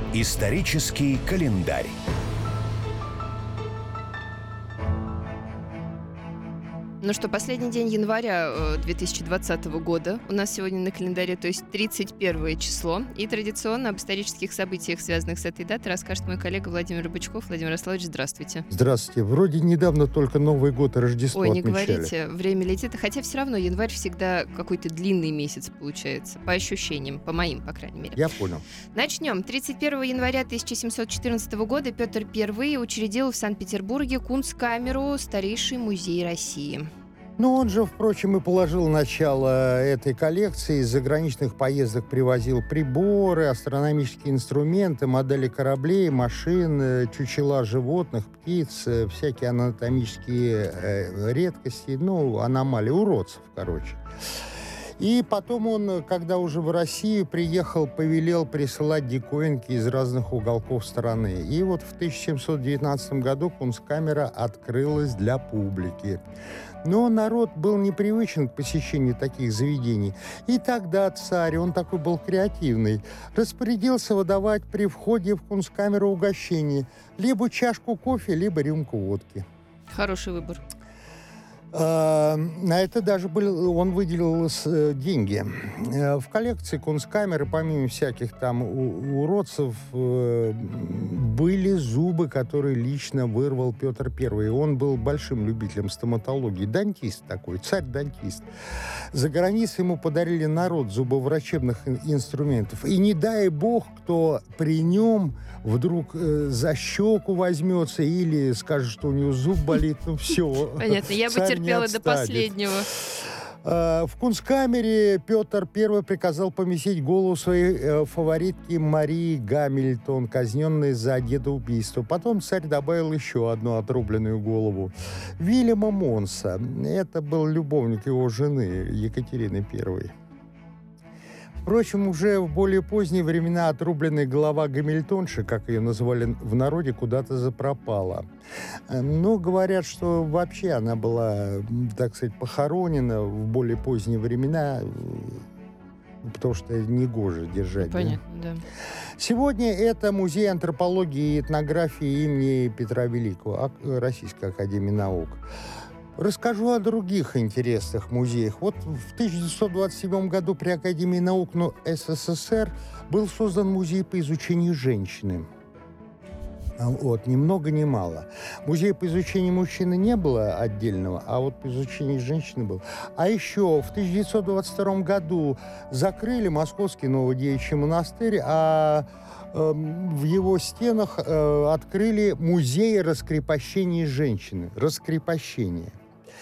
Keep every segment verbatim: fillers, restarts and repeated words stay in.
Исторический календарь. Ну что, последний день января две тысячи двадцатого года у нас сегодня на календаре, то есть тридцать первое число. И традиционно об исторических событиях, связанных с этой датой, расскажет мой коллега Владимир Рыбачков. Владимир Ярославович, здравствуйте. Здравствуйте. Вроде недавно только Новый год и Рождество Ой, не отмечали. говорите, время летит. Хотя все равно январь всегда какой-то длинный месяц получается, по ощущениям, по моим, по крайней мере. Я понял. Начнем. тридцать первого января тысяча семьсот четырнадцатого года Петр Первый учредил в Санкт-Петербурге Кунсткамеру, старейший музей России. Ну, он же, впрочем, и положил начало этой коллекции. Из заграничных поездок привозил приборы, астрономические инструменты, модели кораблей, машин, чучела животных, птиц, всякие анатомические э, редкости, ну, аномалии, уродцев, короче. И потом он, когда уже в Россию приехал, повелел присылать диковинки из разных уголков страны. И вот в тысяча семьсот девятнадцатом году Кунсткамера открылась для публики. Но народ был непривычен к посещению таких заведений. И тогда царь, он такой был креативный, распорядился выдавать при входе в Кунсткамеру угощение. Либо чашку кофе, либо рюмку водки. Хороший выбор. На это даже был, он выделил деньги. В коллекции Кунсткамеры, помимо всяких там уродцев, были зубы, которые лично вырвал Петр Первый. Он был большим любителем стоматологии. Дантист такой, царь-дантист. За границей ему подарили народ зубоврачебных инструментов. И не дай бог, кто при нем вдруг за щеку возьмется или скажет, что у него зуб болит, ну все. Понятно, я бы терпела до последнего. В Кунсткамере Петр Первый приказал поместить голову своей фаворитки Марии Гамильтон, казненной за дедоубийство. Потом царь добавил еще одну отрубленную голову. Вильяма Монса. Это был любовник его жены Екатерины Первой. Впрочем, уже в более поздние времена отрубленная голова Гамильтонши, как ее называли в народе, куда-то запропала. Но говорят, что вообще она была, так сказать, похоронена в более поздние времена, потому что негоже держать. Понятно, да? Да. Сегодня это музей антропологии и этнографии имени Петра Великого, Российской академии наук. Расскажу о других интересных музеях. Вот в тысяча девятьсот двадцать седьмом году при Академии наук ну, СССР был создан музей по изучению женщины. Вот, ни много ни мало. Музея по изучению мужчины не было отдельного, а вот по изучению женщины был. А еще в тысяча девятьсот двадцать втором году закрыли Московский Новодевичий монастырь, а э, в его стенах э, открыли музей раскрепощения женщины. Раскрепощение.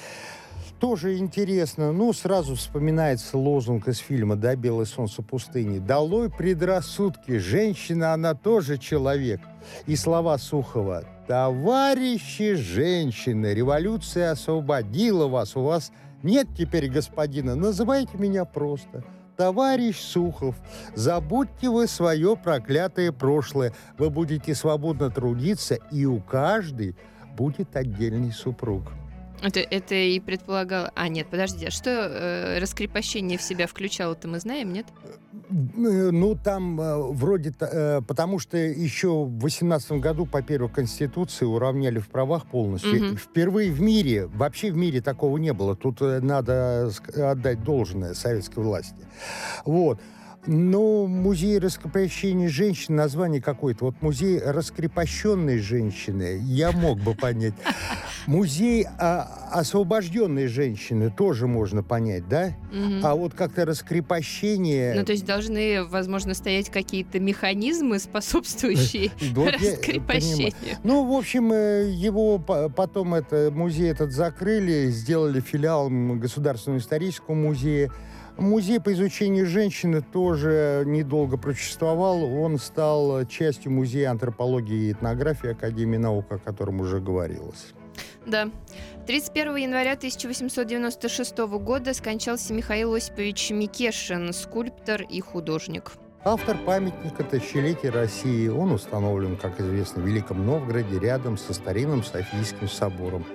Тоже интересно, ну, сразу вспоминается лозунг из фильма «Да, белое солнце пустыни». «Долой предрассудки, женщина, она тоже человек». И слова Сухова: «Товарищи женщины, революция освободила вас, у вас нет теперь господина, называйте меня просто товарищ Сухов. Забудьте вы свое проклятое прошлое, вы будете свободно трудиться, и у каждой будет отдельный супруг». Это, это и предполагало... А, нет, подожди, а что э, раскрепощение в себя включало-то, мы знаем, нет? Ну, там э, вроде... Э, потому что еще в восемнадцатом году по первой конституции уравняли в правах полностью. Угу. Впервые в мире, вообще в мире такого не было. Тут надо отдать должное советской власти. Вот. Но музей раскрепощения женщин, название какое-то. Вот музей раскрепощенной женщины, я мог бы понять. Музей а, освобожденной женщины тоже можно понять, да? Угу. А вот как-то раскрепощение... Ну, то есть должны, возможно, стоять какие-то механизмы, способствующие раскрепощению. Ну, в общем, его потом это, музей этот закрыли, сделали филиалом Государственного исторического музея. Музей по изучению женщины тоже недолго просуществовал. Он стал частью музея антропологии и этнографии Академии наук, о котором уже говорилось. Да. тридцать первого января тысяча восемьсот девяносто шестого года скончался Михаил Осипович Микешин, скульптор и художник. Автор памятника тысячелетия России. Он установлен, как известно, в Великом Новгороде, рядом со старинным Софийским собором.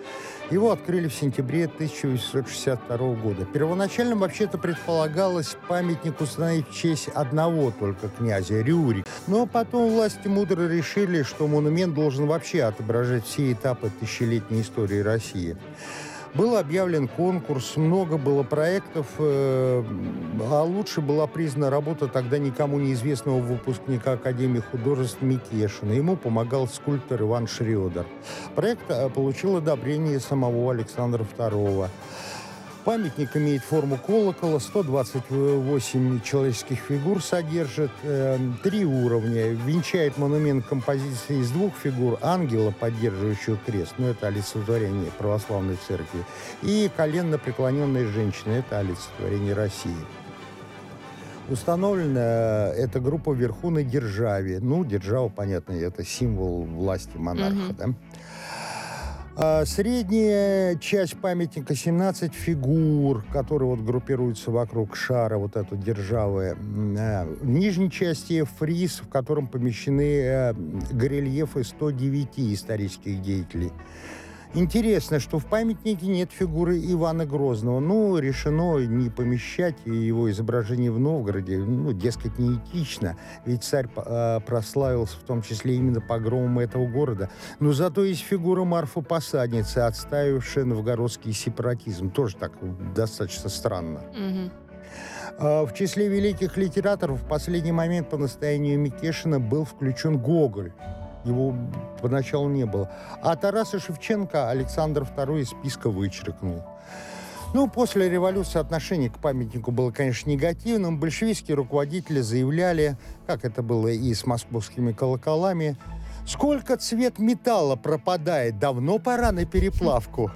Его открыли в сентябре тысяча восемьсот шестьдесят второго года. Первоначально вообще-то предполагалось памятник установить в честь одного только князя Рюрика. Но потом власти мудро решили, что монумент должен вообще отображать все этапы тысячелетней истории России. Был объявлен конкурс, много было проектов, э, а лучше была признана работа тогда никому неизвестного выпускника Академии художеств Микешина. Ему помогал скульптор Иван Шрёдер. Проект получил одобрение самого Александра второго. Памятник имеет форму колокола, сто двадцать восемь человеческих фигур содержит, э, три уровня. Венчает монумент композиции из двух фигур: ангела, поддерживающего крест, ну это олицетворение православной церкви, и коленно преклоненной женщины, это олицетворение России. Установлена эта группа вверху на державе. Ну, держава, понятно, это символ власти монарха, mm-hmm. да? А средняя часть памятника семнадцать фигур, которые вот группируются вокруг шара, вот этой державы. В нижней части фриз, в котором помещены горельефы сто девяти исторических деятелей. Интересно, что в памятнике нет фигуры Ивана Грозного. Ну, решено не помещать его изображение в Новгороде. Ну, дескать, неэтично. Ведь царь э, прославился в том числе именно погромом этого города. Но зато есть фигура Марфы-Посадницы, отстаивавшая новгородский сепаратизм. Тоже так достаточно странно. Mm-hmm. В числе великих литераторов в последний момент по настоянию Микешина был включен Гоголь. Его поначалу не было. А Тараса Шевченко Александр второй из списка вычеркнул. Ну, после революции отношение к памятнику было, конечно, негативным. Большевистские руководители заявляли, как это было и с московскими колоколами: сколько цвет металла пропадает, давно пора на переплавку.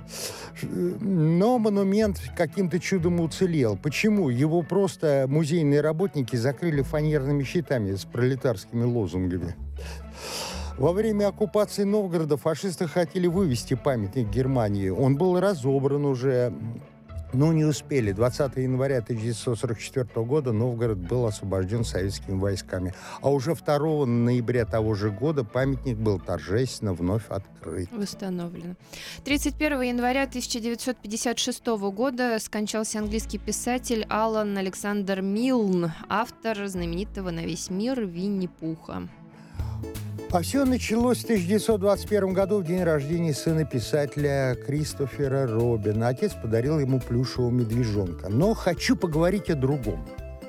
Но монумент каким-то чудом уцелел. Почему? Его просто музейные работники закрыли фанерными щитами с пролетарскими лозунгами. Во время оккупации Новгорода фашисты хотели вывести памятник Германии. Он был разобран уже, но не успели. двадцатого января тысяча девятьсот сорок четвёртого года Новгород был освобожден советскими войсками. А уже второго ноября того же года памятник был торжественно вновь открыт. Восстановлено. тридцать первого января тысяча девятьсот пятьдесят шестого года скончался английский писатель Алан Александр Милн, автор знаменитого на весь мир Винни-Пуха. А все началось в тысяча девятьсот двадцать первом году, в день рождения сына писателя Кристофера Робина. Отец подарил ему плюшевого медвежонка. Но хочу поговорить о другом.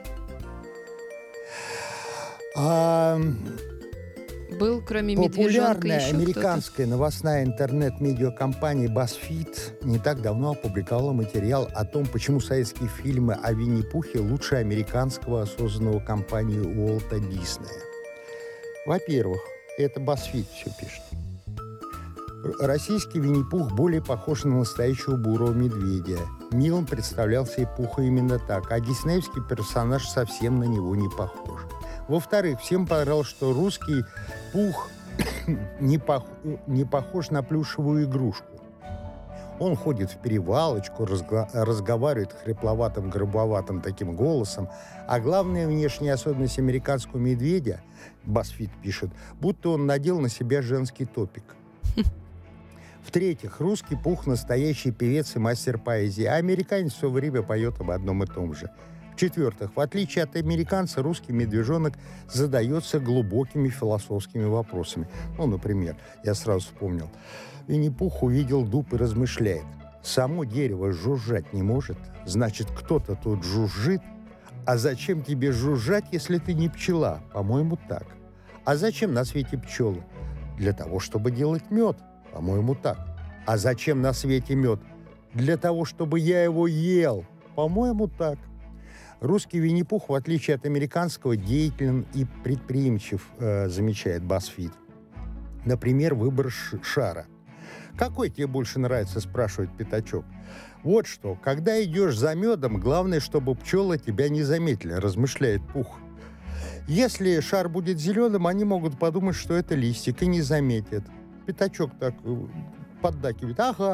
А... Был, кроме медвежонка, еще популярная американская новостная интернет-медиакомпания BuzzFeed не так давно опубликовала материал о том, почему советские фильмы о Винни-Пухе лучше американского, созданного компанией Уолта Диснея. Во-первых, это BuzzFeed все пишет. Российский Винни-Пух более похож на настоящего бурого медведя. Милн представлял себе Пуха именно так, а диснеевский персонаж совсем на него не похож. Во-вторых, всем понравилось, что русский Пух не, пох... не похож на плюшевую игрушку. Он ходит в перевалочку, разго... разговаривает хрипловатым, грубоватым таким голосом. А главная внешняя особенность американского медведя, BuzzFeed пишет, будто он надел на себя женский топик. В-третьих, русский Пух настоящий певец и мастер поэзии, а американец все время поет об одном и том же. В-четвертых, в отличие от американца, русский медвежонок задается глубокими философскими вопросами. Ну, например, я сразу вспомнил. Винни-Пух увидел дуб и размышляет. Само дерево жужжать не может, значит, кто-то тут жужжит. А зачем тебе жужжать, если ты не пчела? По-моему, так. А зачем на свете пчелы? Для того, чтобы делать мед. По-моему, так. А зачем на свете мед? Для того, чтобы я его ел. По-моему, так. Русский Винни-Пух, в отличие от американского, деятелен и предприимчив, э, замечает BuzzFeed. Например, выбор шара. «Какой тебе больше нравится?» – спрашивает пятачок. «Вот что, когда идешь за медом, главное, чтобы пчелы тебя не заметили», – размышляет Пух. «Если шар будет зеленым, они могут подумать, что это листик, и не заметят». Пятачок так поддакивает. «Ага,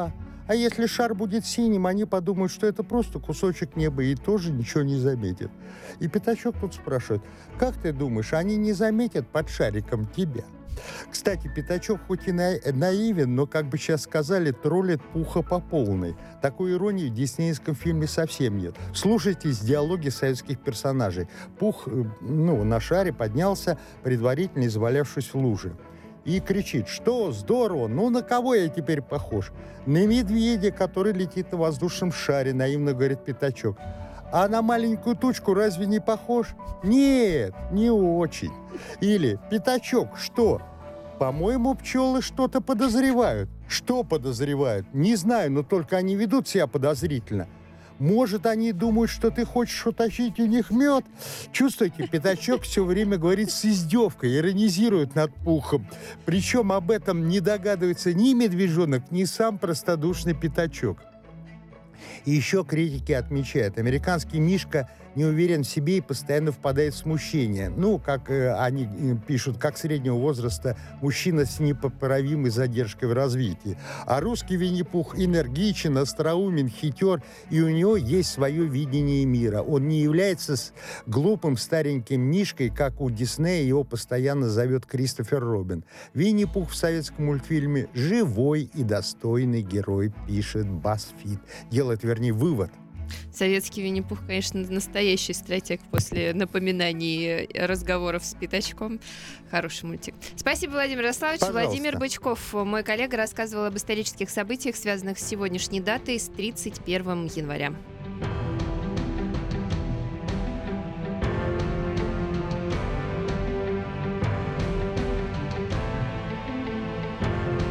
А если шар будет синим, они подумают, что это просто кусочек неба и тоже ничего не заметят. И Пятачок тут спрашивает: как ты думаешь, они не заметят под шариком тебя? Кстати, Пятачок хоть и на- наивен, но, как бы сейчас сказали, троллит Пуха по полной. Такой иронии в диснеевском фильме совсем нет. Слушайте диалоги советских персонажей. Пух, э, ну, на шаре поднялся, предварительно завалявшись в луже. И кричит: что, здорово, ну на кого я теперь похож? На медведя, который летит на воздушном шаре, наивно говорит Пятачок. А на маленькую тучку разве не похож? Нет, не очень. Или: Пятачок, что? По-моему, пчелы что-то подозревают. Что подозревают? Не знаю, но только они ведут себя подозрительно. Может, они думают, что ты хочешь утащить у них мед? Чувствуете, Пятачок все время говорит с издевкой, иронизирует над Пухом. Причем об этом не догадывается ни медвежонок, ни сам простодушный Пятачок. И еще критики отмечают: американский Мишка не уверен в себе и постоянно впадает в смущение. Ну, как э, они э, пишут, как среднего возраста мужчина с непоправимой задержкой в развитии. А русский Винни-Пух энергичен, остроумен, хитер, и у него есть свое видение мира. Он не является с глупым стареньким Мишкой, как у Диснея его постоянно зовет Кристофер Робин. Винни-Пух в советском мультфильме живой и достойный герой, пишет BuzzFeed. Делает, вернее, вывод. Советский Винни-Пух, конечно, настоящий стратег после напоминаний разговоров с Пятачком. Хороший мультик. Спасибо, Владимир Ярославович. Пожалуйста. Владимир Бычков, мой коллега, рассказывал об исторических событиях, связанных с сегодняшней датой, с тридцать первым января.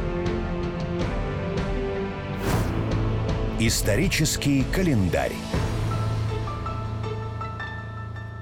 Исторический календарь.